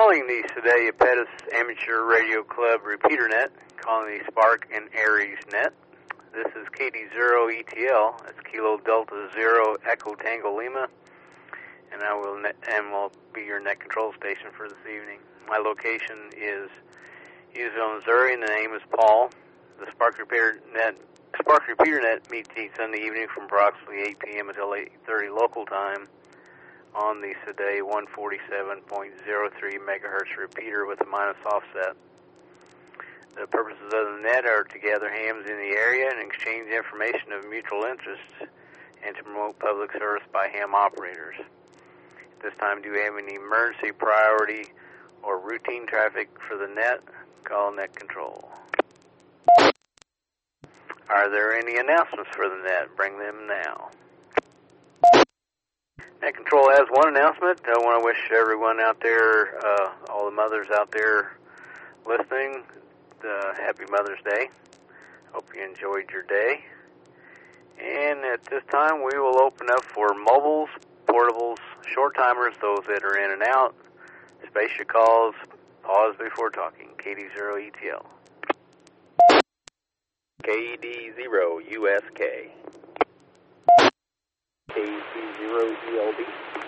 calling the Sedalia Pettis Amateur Radio Club repeater net, calling the Spark and Aries net. This is KD0ETL, that's Kilo Delta Zero Echo Tango Lima, and I will will be your net control station for this evening. My location is Hughesville, Missouri, and the name is Paul. The Spark repeater net meets each Sunday evening from approximately 8 p.m. until 8:30 local time on the Sedalia 147.03 megahertz repeater with a minus offset. The purposes of the net are to gather hams in the area and exchange information of mutual interest and to promote public service by ham operators. At this time, do you have any emergency, priority, or routine traffic for the net? Call net control. Are there any announcements for the net? Bring them now. Net Control has one announcement. I want to wish everyone out there, all the mothers out there listening, Happy Mother's Day. Hope you enjoyed your day. And at this time, we will open up for mobiles, portables, short timers, those that are in and out. Space your calls. Pause before talking. KD0ETL. KD0USK. KC0ELB.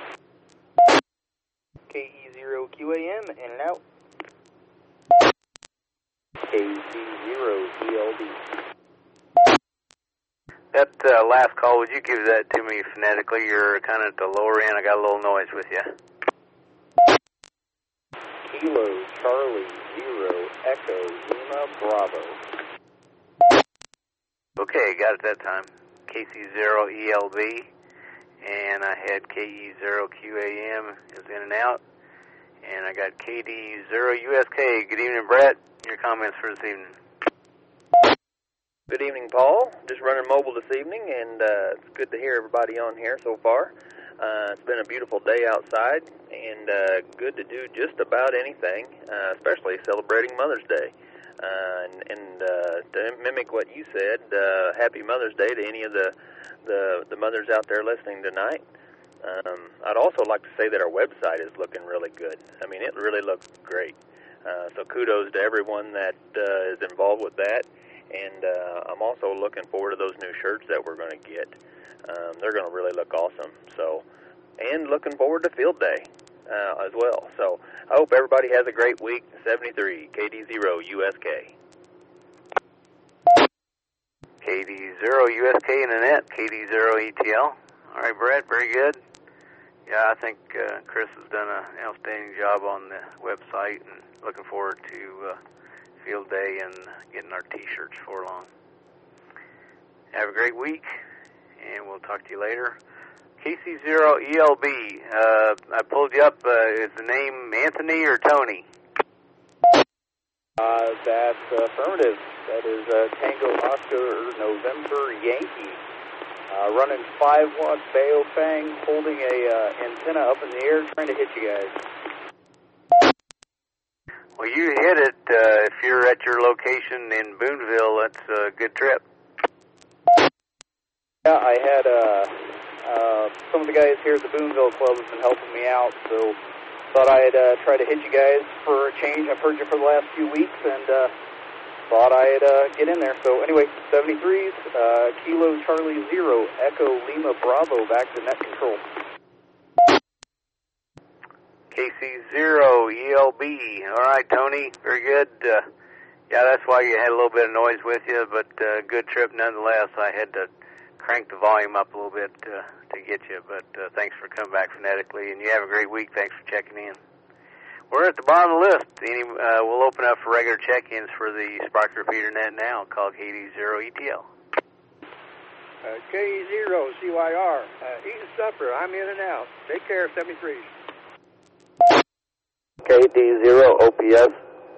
KE0QAM, in and out. KC0ELB. That last call, would you give that to me phonetically? You're kind of at the lower end. I got a little noise with you. Kilo Charlie 0 Echo Lima Bravo. Okay, got it that time. KC0ELB. And I had KE0QAM is in and out. And I got KD0USK. Good evening, Brett. Your comments for this evening. Good evening, Paul. Just running mobile this evening, and it's good to hear everybody on here so far. It's been a beautiful day outside, and good to do just about anything, especially celebrating Mother's Day. And to mimic what you said, Happy Mother's Day to any of the mothers out there listening tonight. I'd also like to say that our website is looking really good. I mean, it really looks great. So kudos to everyone that is involved with that. And I'm also looking forward to those new shirts that we're going to get. They're going to really look awesome. So, and looking forward to Field Day as well. So I hope everybody has a great week. 73 KD0USK. KD0USK in the net, KD0ETL. All right, Brett, very good. Yeah, I think Chris has done an outstanding job on the website, and looking forward to Field Day and getting our T-shirts for long. Have a great week, and we'll talk to you later. KC0ELB, I pulled you up. Is the name Anthony or Tony? That's affirmative. That is Tango Oscar November Yankee. Running 5-watt Baofeng, holding a antenna up in the air, trying to hit you guys. Well, you hit it. If you're at your location in Boonville, that's a good trip. Yeah, I had some of the guys here at the Boonville Club have been helping me out, so thought I'd try to hit you guys for a change. I've heard you for the last few weeks, and thought I'd get in there. So anyway, 73s, Kilo Charlie 0, Echo Lima Bravo, back to net control. KC0ELB. All right, Tony, very good. Yeah, that's why you had a little bit of noise with you, but good trip nonetheless. I had to crank the volume up a little bit to get you, but thanks for coming back phonetically, and you have a great week. Thanks for checking in. We're at the bottom of the list. We'll open up for regular check-ins for the Spark Repeater Net now, called KD0ETL. KE0CYR. Eat supper. I'm in and out. Take care, 73s. KD0OPS.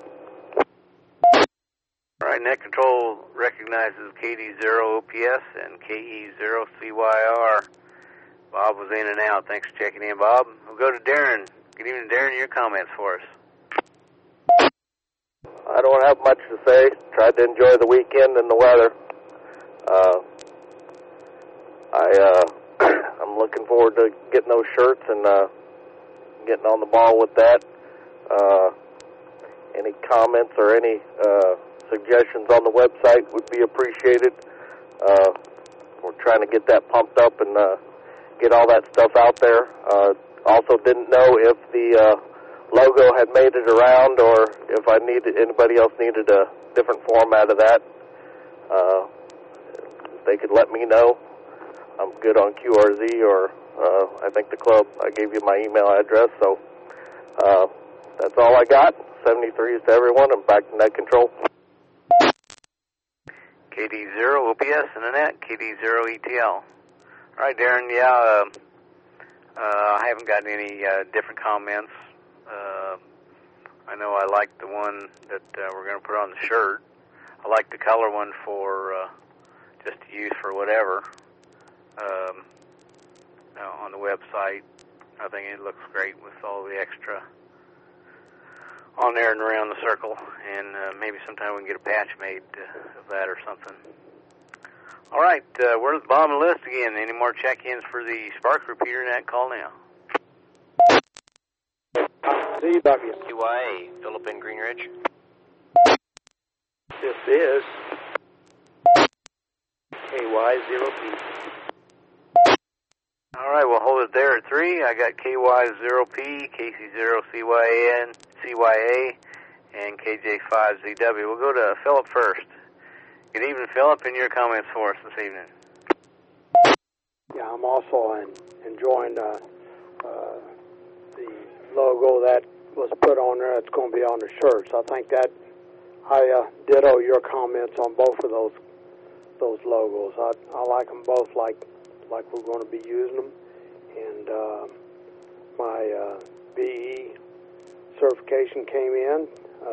All right, Net Control recognizes KD0OPS and KE0CYR. Bob was in and out. Thanks for checking in, Bob. We'll go to Darren. Good evening, Darren. Your comments for us. I don't have much to say. Tried to enjoy the weekend and the weather. I'm looking forward to getting those shirts and getting on the ball with that. Any comments or any suggestions on the website would be appreciated. We're trying to get that pumped up and get all that stuff out there. Also didn't know if the logo had made it around or if anybody else needed a different format of that. They could let me know. I'm good on QRZ or I think the club. I gave you my email address, so that's all I got. 73s to everyone. I'm back to net control. KD0 OPS and Annette, KD0 ETL. All right, Darren, yeah, I haven't gotten any different comments. I know I like the one that we're going to put on the shirt. I like the color one for just to use for whatever. On the website, I think it looks great with all the extra on there and around the circle, and maybe sometime we can get a patch made of that or something. All right, we're at the bottom of the list again. Any more check-ins for the Spark Repeater Net? Call now. CW. QYA, Philip in Green Ridge. This is KY0P. All right, we'll hold it there at 3. I got KY0P, KC0CYA, and KJ5ZW. We'll go to Philip first. Good evening, Philip, and your comments for us this evening. Yeah, I'm also enjoying the logo that was put on there. It's going to be on the shirts. I think that I ditto your comments on both of those logos. I like them both like we're going to be using them. And my BE certification came in,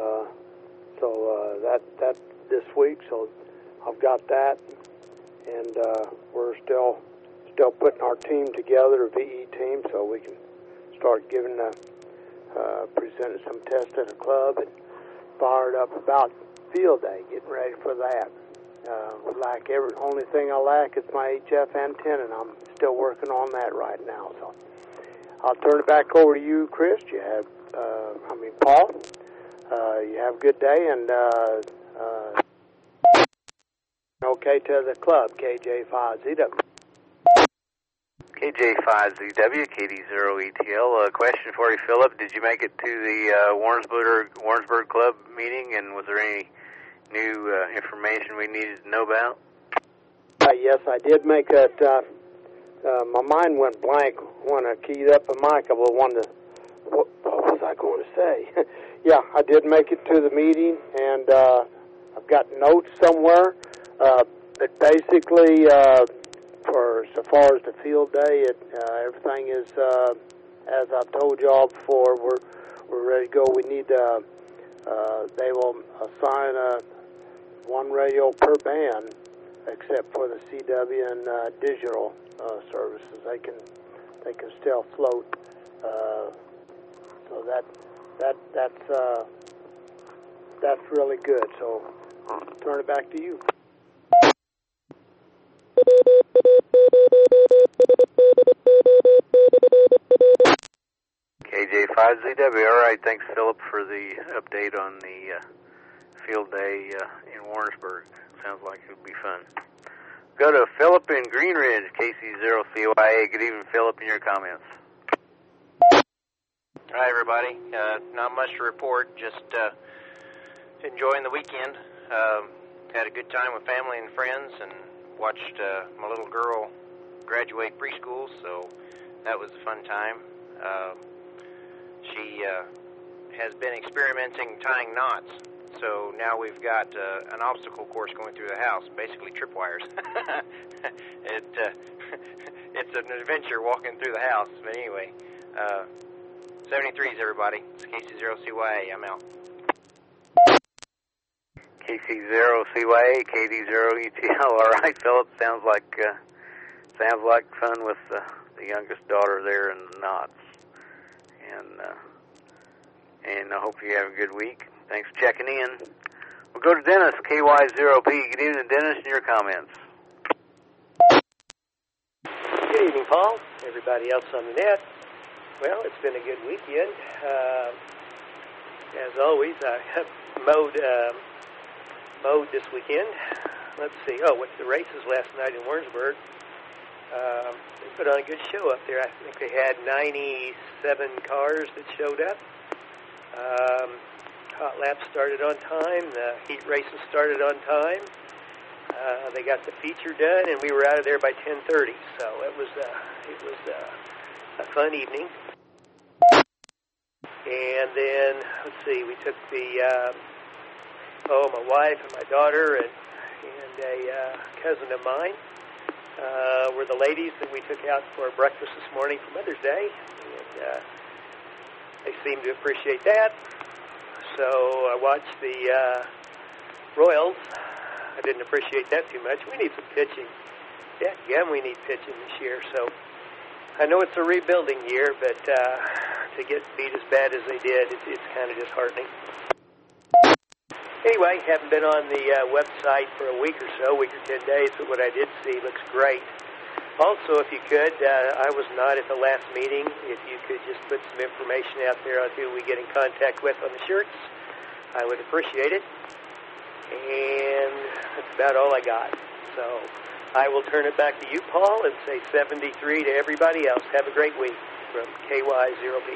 so that this week. So I've got that, and we're still putting our team together, a VE team, so we can start giving presenting some tests at the club and fired up about field day, getting ready for that. Only thing I lack is my HF antenna, and I'm still working on that right now. So I'll turn it back over to you, Chris. Paul. You have a good day, and okay to the club, KJ5ZW. KJ5ZW, KD0ETL. Question for you, Philip. Did you make it to the Warrensburg Club meeting, and was there any new information we needed to know about? Yes, I did make it. My mind went blank when I keyed up the mic. I wondered, what was I going to say? Yeah, I did make it to the meeting, and I've got notes somewhere. But basically, for so far as the field day, everything is as I've told y'all before. We're ready to go. We need they will assign one radio per band, except for the CW and digital services. They can still float. So that's really good. So I'll turn it back to you. KJ5ZW. All right, thanks, Philip, for the update on the field day in Warrensburg. Sounds like it would be fun. Go to Philip in Green Ridge, KC0CYA. Good evening, Philip, and your comments. Hi, everybody. Not much to report, just enjoying the weekend. Had a good time with family and friends, and watched my little girl graduate preschool, so that was a fun time. She has been experimenting tying knots, so now we've got an obstacle course going through the house, basically tripwires. It's an adventure walking through the house, but anyway, 73s, everybody. It's KC0CYA. I'm out. KC0CYA, KD0ETL. All right, Philip. Sounds like fun with the youngest daughter there in the knots. And I hope you have a good week. Thanks for checking in. We'll go to Dennis, KY0P. Good evening, Dennis, and your comments. Good evening, Paul. Everybody else on the net. Well, it's been a good weekend. as always, I have mowed this weekend. Let's see. What's the races last night in Warrensburg? They put on a good show up there. I think they had 97 cars that showed up. Hot laps started on time. The heat races started on time. They got the feature done, and we were out of there by 10:30. So it was a fun evening. And then, let's see, we took my wife and my daughter and a cousin of mine were the ladies that we took out for breakfast this morning for Mother's Day. And they seemed to appreciate that. So I watched the Royals. I didn't appreciate that too much. We need some pitching. Yeah, we need pitching this year. So I know it's a rebuilding year, but to get beat as bad as they did, it's kind of disheartening. Anyway, haven't been on the website for a week or 10 days, but what I did see looks great. Also, if you could, I was not at the last meeting. If you could just put some information out there on who we get in contact with on the shirts, I would appreciate it. And that's about all I got. So I will turn it back to you, Paul, and say 73 to everybody else. Have a great week from KY0B.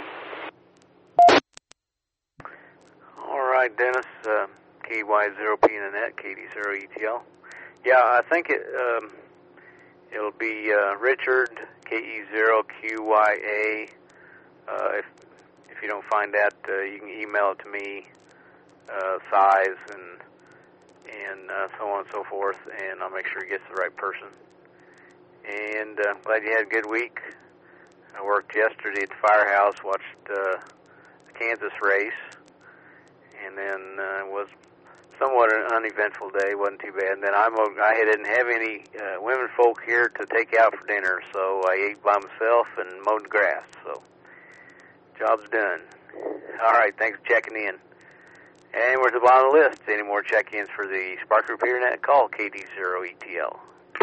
All right, Dennis, KY0P in the net, KD0ETL. Yeah, I think it'll be Richard, KE0QYA. If you don't find that, you can email it to me, size and so on and so forth, and I'll make sure it gets to the right person. And I'm glad you had a good week. I worked yesterday at the firehouse, watched the Kansas race, and then it was somewhat an uneventful day. Wasn't too bad. And then I didn't have any women folk here to take out for dinner, so I ate by myself and mowed the grass. So job's done. All right, thanks for checking in. And we're at the bottom of the list. Any more check-ins for the Spark Repeater Net? Call KD0ETL.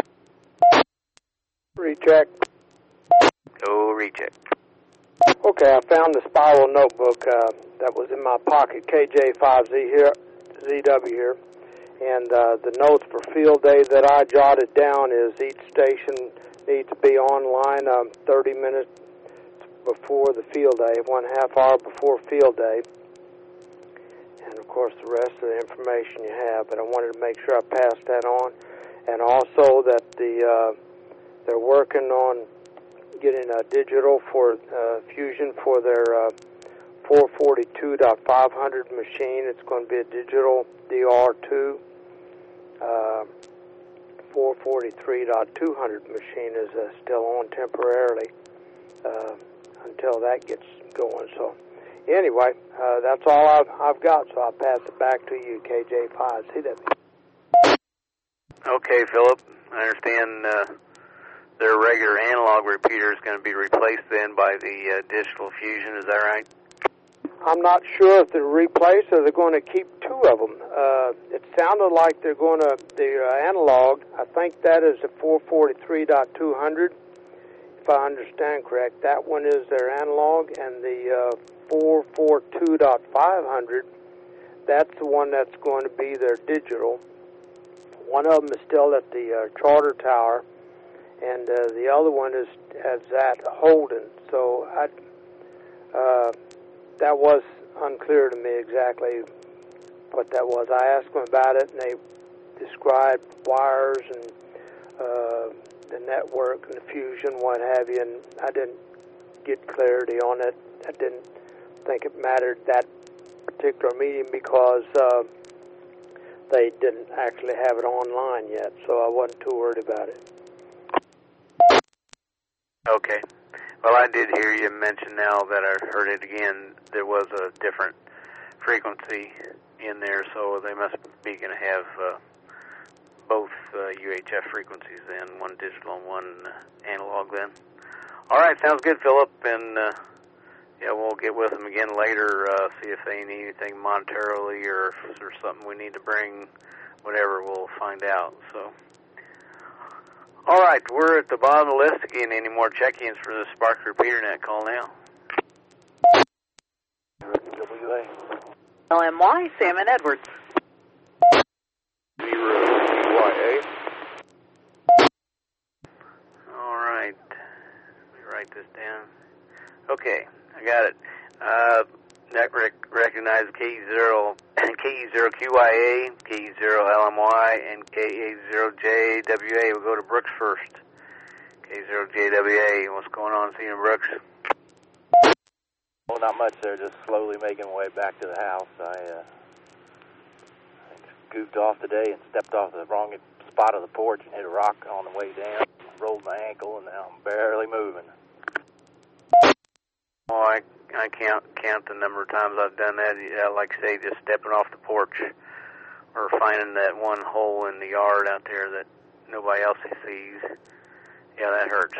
Recheck. Go recheck. Okay, I found the spiral notebook that was in my pocket, KJ5ZW here. And the notes for field day that I jotted down is each station needs to be online 30 minutes before the field day, 1/2 hour before field day. And, of course, the rest of the information you have. But I wanted to make sure I passed that on. And also that they're working on getting a digital for Fusion for their 442.500 machine. It's going to be a digital DR2. 443.200 machine is still on temporarily until that gets going. So anyway, that's all I've got, so I'll pass it back to you, KJ5CW. Okay, Philip, I understand their regular analog repeater is going to be replaced then by the digital Fusion, is that right? I'm not sure if they're replaced or they're going to keep two of them. It sounded like they're going to, the analog, I think that is the 443.200, if I understand correct. That one is their analog, and the 442.500, that's the one that's going to be their digital. One of them is still at the Charter Tower, and the other one is at Holden. So that was unclear to me exactly what that was. I asked them about it, and they described wires and the network and the Fusion, what have you, and I didn't get clarity on it. I didn't think it mattered that particular meeting because they didn't actually have it online yet, so I wasn't too worried about it. Okay. Well, I did hear you mention now that I heard it again, there was a different frequency in there, so they must be going to have both UHF frequencies then, one digital and one analog then. All right, sounds good, Philip, and yeah, we'll get with them again later, see if they need anything monetarily or if there's something we need to bring, whatever, we'll find out. So, all right, we're at the bottom of the list again. Any more check-ins for the Spark Repeater Net? Call now. WA. LMY, Sam and Edwards. 0QYA. All right. Let me write this down. Okay, I got it. Recognize KE0QYA, KE0LMY, and KA0JWA. We'll go to Brooks first. KA0JWA, what's going on, Senior Brooks? Well, not much there, just slowly making my way back to the house. I goofed off today and stepped off the wrong spot of the porch and hit a rock on the way down, rolled my ankle, and now I'm barely moving. Oh, I count the number of times I've done that. Yeah, like I say, just stepping off the porch or finding that one hole in the yard out there that nobody else sees. Yeah, that hurts.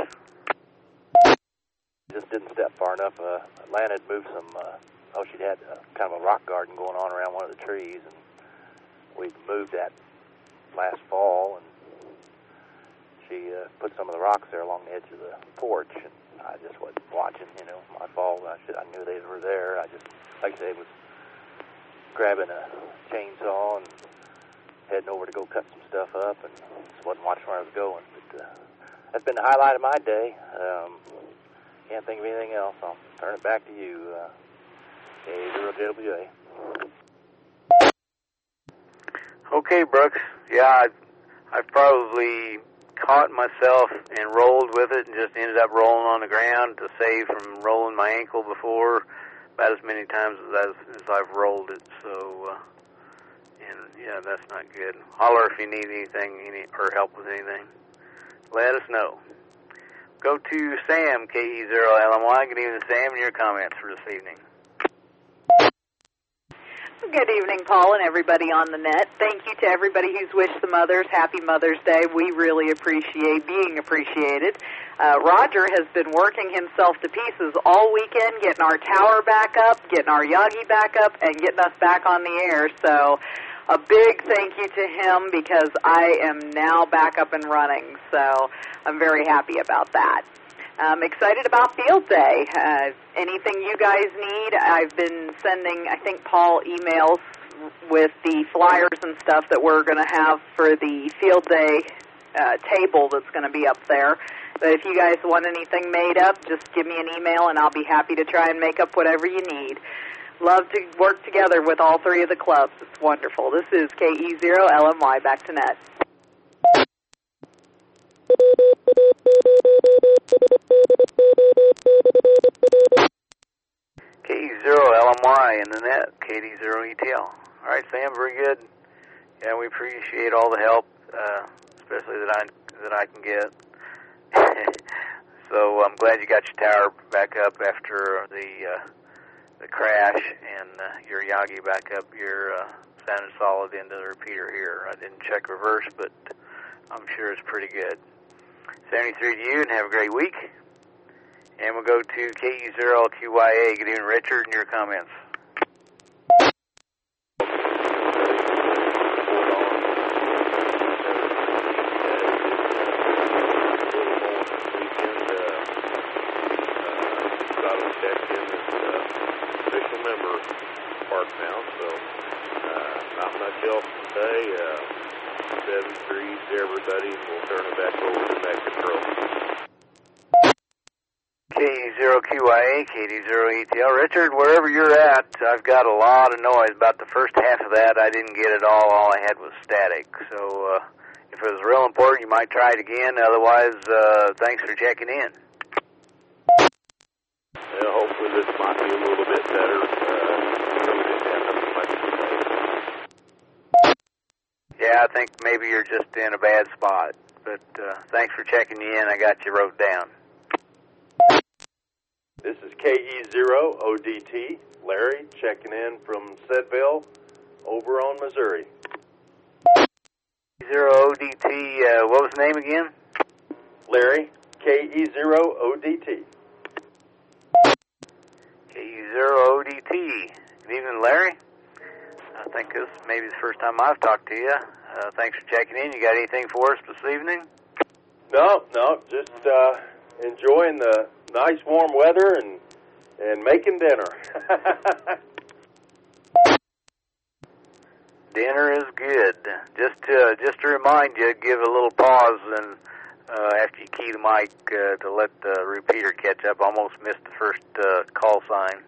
Just didn't step far enough. Atlanta had moved some, she'd had kind of a rock garden going on around one of the trees, and we moved that last fall, and she put some of the rocks there along the edge of the porch, and I just wasn't watching, my fault. I knew they were there. I just, like I say, was grabbing a chainsaw and heading over to go cut some stuff up, and just wasn't watching where I was going. But that's been the highlight of my day. Can't think of anything else. I'll turn it back to you, KA0JWA. Okay, Brooks. Yeah, I've probably caught myself and rolled with it and just ended up rolling on the ground to save from rolling my ankle before, about as many times as I've rolled it. So, yeah, that's not good. Holler if you need anything or help with anything. Let us know. Go to Sam, KE0LMY. Good evening, Sam, and your comments for this evening. Good evening, Paul, and everybody on the net. Thank you to everybody who's wished the mothers Happy Mother's Day. We really appreciate being appreciated. Roger has been working himself to pieces all weekend, getting our tower back up, getting our Yagi back up, and getting us back on the air. So a big thank you to him because I am now back up and running. So I'm very happy about that. I'm excited about Field Day. Anything you guys need, I've been sending, I think, Paul emails with the flyers and stuff that we're going to have for the Field Day table that's going to be up there. But if you guys want anything made up, just give me an email and I'll be happy to try and make up whatever you need. Love to work together with all three of the clubs. It's wonderful. This is KE0LMY, back to net. KE0LMY in the net, KD0ETL. All right, Sam, very good. Yeah, we appreciate all the help, especially that I can get. So I'm glad you got your tower back up after the crash, and your Yagi back up. You're sounded solid into the repeater here. I didn't check reverse, but I'm sure it's pretty good. 73 to you, and have a great week. And we'll go to KE0QYA. Good evening, Richard, and your comments. KE0QYA, KD0ETL. Richard, wherever you're at, I've got a lot of noise. About the first half of that, I didn't get it all. All I had was static. So if it was real important, you might try it again. Otherwise, thanks for checking in. Yeah, hopefully this might be a little bit better. Yeah, I think maybe you're just in a bad spot. But thanks for checking you in. I got you wrote down. This is KE0ODT, Larry, checking in from Sedville, over on Missouri. KE0ODT, what was the name again? Larry, KE0ODT. KE0ODT. Good evening, Larry. I think this may be the first time I've talked to you. Thanks for checking in. You got anything for us this evening? No, just enjoying the nice warm weather and making dinner. Dinner is good. Just to remind you, give a little pause and after you key the mic to let the repeater catch up. Almost missed the first call sign.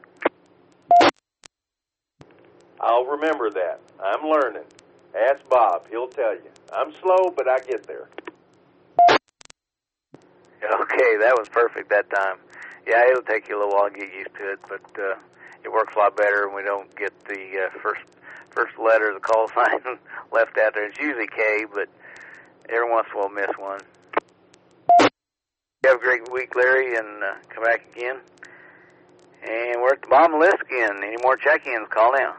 I'll remember that. I'm learning. Ask Bob. He'll tell you. I'm slow, but I get there. Okay, that was perfect that time. Yeah, it'll take you a little while to get used to it, but it works a lot better when we don't get the first letter of the call sign left out there. It's usually K, but every once in a while miss one. Have a great week, Larry, and come back again. And we're at the bottom of the list again. Any more check-ins, call now.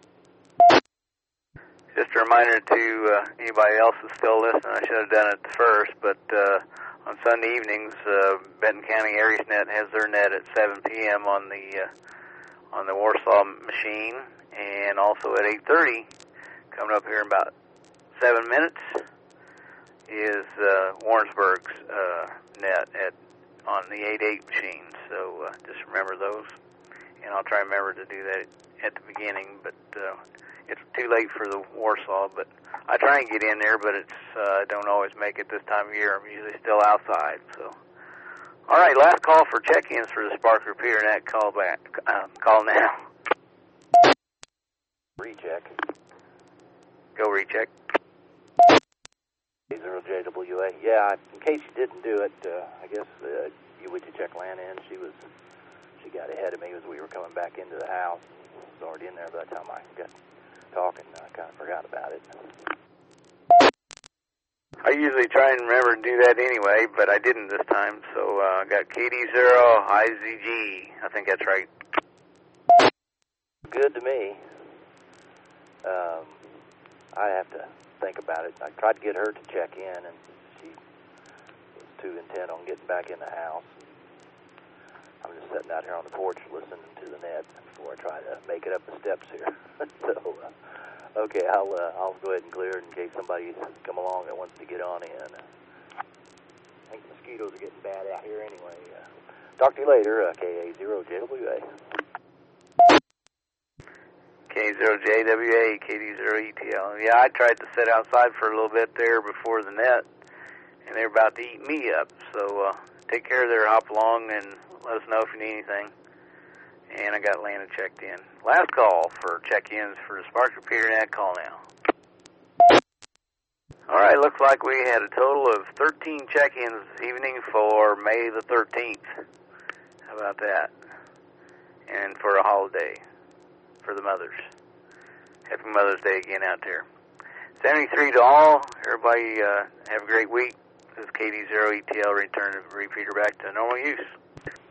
Just a reminder to anybody else that's still listening, I should have done it first, but on Sunday evenings, Benton County AriesNet has their net at 7 p.m. on the Warsaw machine, and also at 8:30, coming up here in about 7 minutes, is Warrensburg's net on the 8/8 machine. So just remember those, and I'll try and remember to do that at the beginning, but it's too late for the Warsaw, but I try and get in there, but it's I don't always make it this time of year. I'm usually still outside. So, all right, last call for check-ins for the Spark Repeater Net. Call back. Call now. Recheck. Go recheck. 0JWA. Yeah, in case you didn't do it, I guess you would check Lana in. She got ahead of me as we were coming back into the house. I was already in there by the time I got talking. I kind of forgot about it. I usually try and remember to do that anyway, but I didn't this time. So I got KD0IZG. I think that's right. Good to me. I have to think about it. I tried to get her to check in, and she was too intent on getting back in the house. I'm just sitting out here on the porch listening to the net before I try to make it up the steps here. So, okay, I'll go ahead and clear it in case somebody's come along that wants to get on in. I think the mosquitoes are getting bad out here anyway. Talk to you later, KA0JWA. K0JWA, KD0ETL. Yeah, I tried to sit outside for a little bit there before the net, and they're about to eat me up. So take care there, hop along, and let us know if you need anything. And I got Lana checked in. Last call for check-ins for the Spark Repeater Net. Call now. All right, looks like we had a total of 13 check-ins this evening for May the 13th. How about that? And for a holiday for the mothers. Happy Mother's Day again out there. 73 to all. Everybody have a great week. This is KD0ETL return the repeater back to normal use.